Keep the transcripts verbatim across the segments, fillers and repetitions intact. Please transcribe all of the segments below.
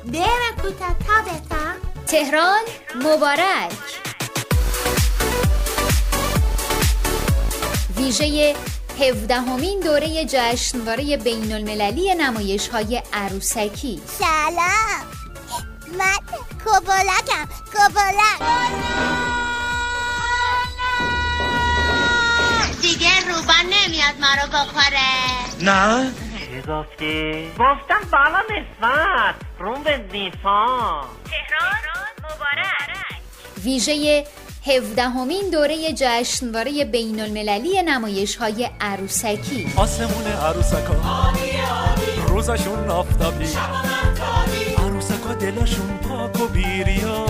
Bene kuta tabeta. تهران مبارک. ویژه هفدهمین دوره جشنواره بین المللی نمایش‌های عروسکی. سلام، من کوبولکم. کوبولک دیگه روبان نمیاد ما رو بخوره. نه چی گفتی؟ گفتم بالا نسبت روم به نیفا. تهران مبارک. ویژه هفدهمین دوره جشنواره بین المللی نمایش‌های عروسکی. آسمون عروسکا روزشون آفتابی، عروسکا دلشون پاک و بیریا.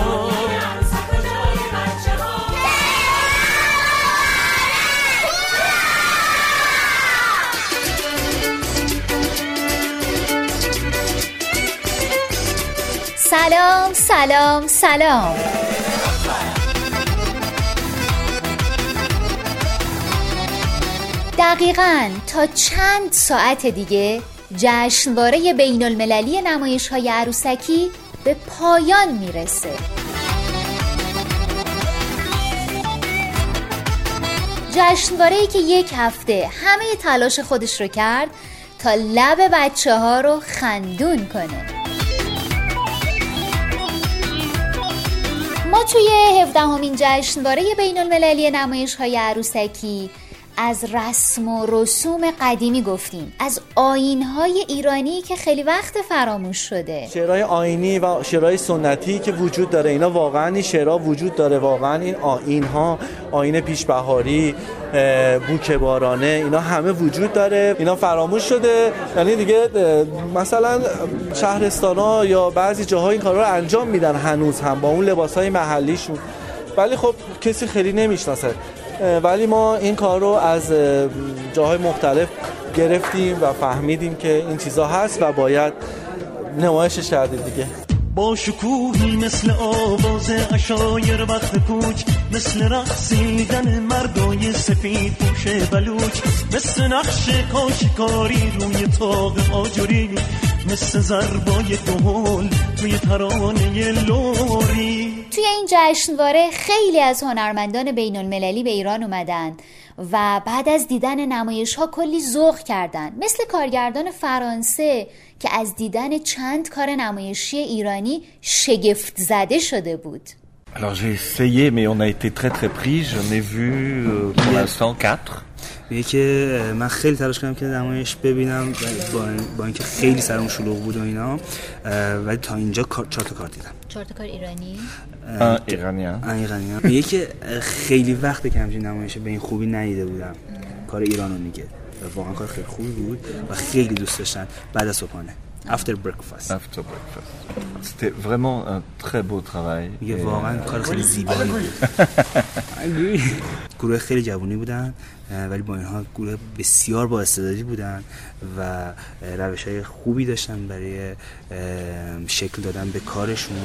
سلام سلام سلام. دقیقاً تا چند ساعت دیگه جشنواره بین المللی نمایش‌های عروسکی به پایان میرسه. جشنواره‌ای که یک هفته همه تلاش خودش رو کرد تا لب بچه‌ها رو خندون کنه. ما توی هفدهمین جشنواره بین المللی نمایش‌های عروسکی از رسم و رسوم قدیمی گفتیم، از آیین‌های ایرانی که خیلی وقت فراموش شده، شعرهای آیینی و شعرهای سنتی که وجود داره. اینا واقعا این شعرها وجود داره، واقعا این آیین‌ها، آیین پیشبهاری، بوک بارانه، اینا همه وجود داره. اینا فراموش شده، یعنی دیگه مثلا شهرستان‌ها یا بعضی جاها این کارا رو انجام میدن هنوز هم با اون لباس‌های محلیشون، ولی خب کسی خیلی نمیشناسه. ولی ما این کار رو از جاهای مختلف گرفتیم و فهمیدیم که این چیزا هست و باید نمایشش کردیم دیگه. با شکوهی مثل آواز عشایر وقت کوچ، مثل رقصیدن مردای سفید پوش بلوچ، مثل نقش کاشکاری روی طاق آجوری، مثل ضربای دهل روی ترانه لوری. توی این جشنواره خیلی از هنرمندان بین المللی به ایران اومدن و بعد از دیدن نمایش‌ها کلی ذوق کردن، مثل کارگردان فرانسه که از دیدن چند کار نمایشی ایرانی شگفت زده شده بود. Alors j'ai essayé mais on a été très très pris, j'en ai vu euh, pour l'instant quatre. میگه که من خیلی تلاش کردم که نمایش ببینم با, با اینکه خیلی سرم شلوغ بود و اینا، ولی تا اینجا چهار تا کار دیدم. چهار تا کار ایرانی؟ ایرانیان. ایرانیان. میگه که خیلی وقته که همچین نمایش به این خوبی ندیده بودم. کار ایرانو میگه و واقعا کار خیلی خوبی بود و خیلی دوست داشتن. بعد از صبحانه After breakfast. After breakfast. C'était vraiment un très beau travail. میگه واقعا کار خیلی زیبایی بود. گروه خیلی جوانی بودن ولی با اینها گروه بسیار با استعدادی بودن و روش‌های خوبی داشتن برای شکل دادن به کارشون.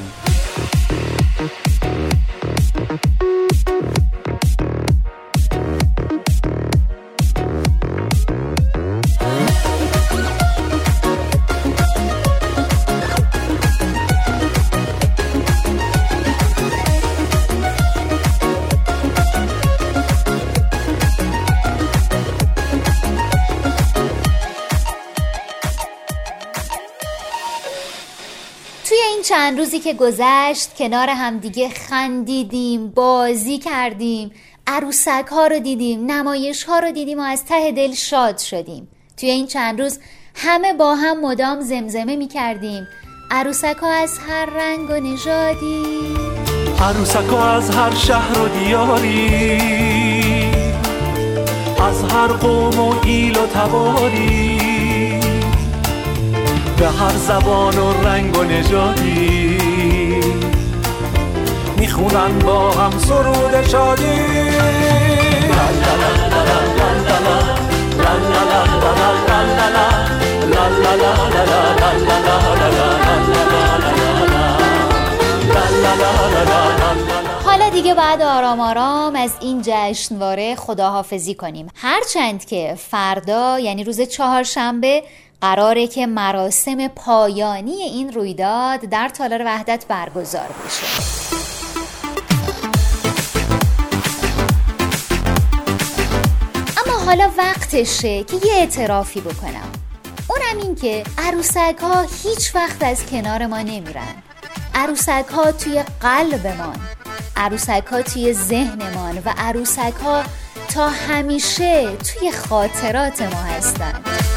چند روزی که گذشت کنار هم دیگه خندیدیم، بازی کردیم، عروسک ها رو دیدیم، نمایش ها رو دیدیم و از ته دل شاد شدیم. توی این چند روز همه با هم مدام زمزمه می کردیم عروسک ها از هر رنگ و نژادی، عروسک ها از هر شهر و دیاری، از هر قوم و ایل و تباری، به هر زبان و رنگ و نژادی، میخونن با هم سرود شادی. حالا دیگه بعد آرام آرام از این جشنواره خداحافظی کنیم، هرچند که فردا یعنی روز چهارشنبه قراره که مراسم پایانی این رویداد در تالار وحدت برگزار بشه. اما حالا وقتشه که یه اعترافی بکنم، اونم این که عروسک ها هیچ وقت از کنار ما نمیرن. عروسک ها توی قلبمان، عروسک ها توی ذهنمان و عروسک ها تا همیشه توی خاطرات ما هستن.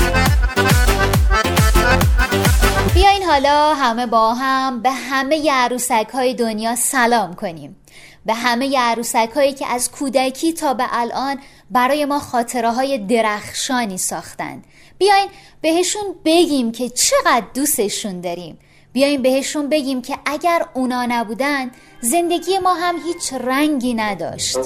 بیاین حالا همه با هم به همه عروسک های دنیا سلام کنیم، به همه عروسک هایی که از کودکی تا به الان برای ما خاطره های درخشانی ساختن. بیاین بهشون بگیم که چقدر دوستشون داریم. بیاین بهشون بگیم که اگر اونا نبودن زندگی ما هم هیچ رنگی نداشت.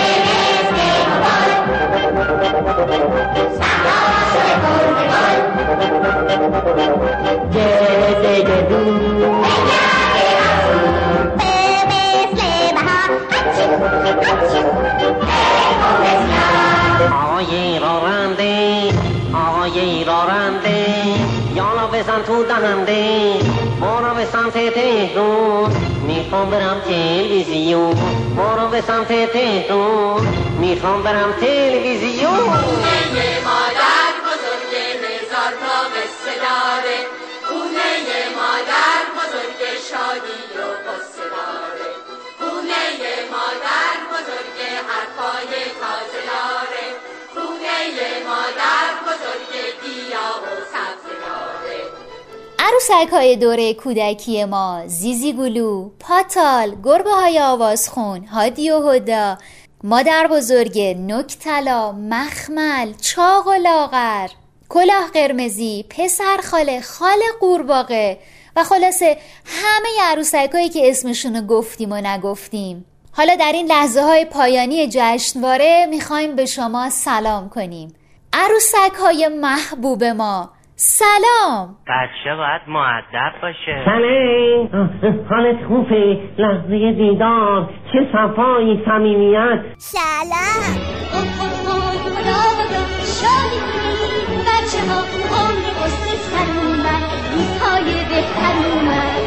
آقای راننده، آقای راننده، یالا بزن تو دهنده، برو به سمت تهرون، میخوام برم تلویزیون، برو به سمت تهرون، میخوام برم تلویزیون. خونه مادر بزرگ هزار تا قصه داره، خونه مادر بزرگ شادی و قصه داره، خونه مادر بزرگ حرفای تازه داره، خونه مادر بزرگ گیاه و سبزه داره. عروسک های دوره کودکی ما، زیزی گلو، پاتال، گربه های آوازخون، هادی و هدا، مادر بزرگ، نوک طلا، مخمل، چاق و لاغر، کلاه قرمزی، پسر خاله، خاله قورباغه و خلاصه همه عروسک هایی که اسمشونو گفتیم و نگفتیم. حالا در این لحظه های پایانی جشنواره میخوایم به شما سلام کنیم. عروسک های محبوب ما، سلام. بچه باید مؤدب باشه. سلام، حالت خوبه؟ لحظه دیدار چه صفایی صمیمیت. سلام. خدا خدا شادی کنید بچه ها، عمر قصه سر اومد، روزهای بهتر اومد.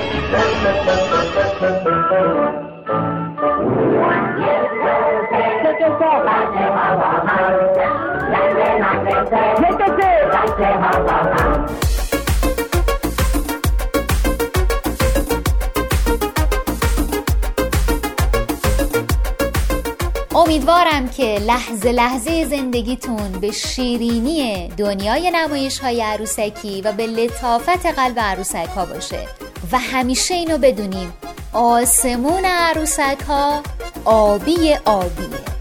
امیدوارم که لحظه لحظه زندگیتون به شیرینی دنیای نمایش‌های عروسکی و به لطافت قلب عروسک ها باشه و همیشه اینو بدونیم، آسمون عروسک ها آبی آبیه.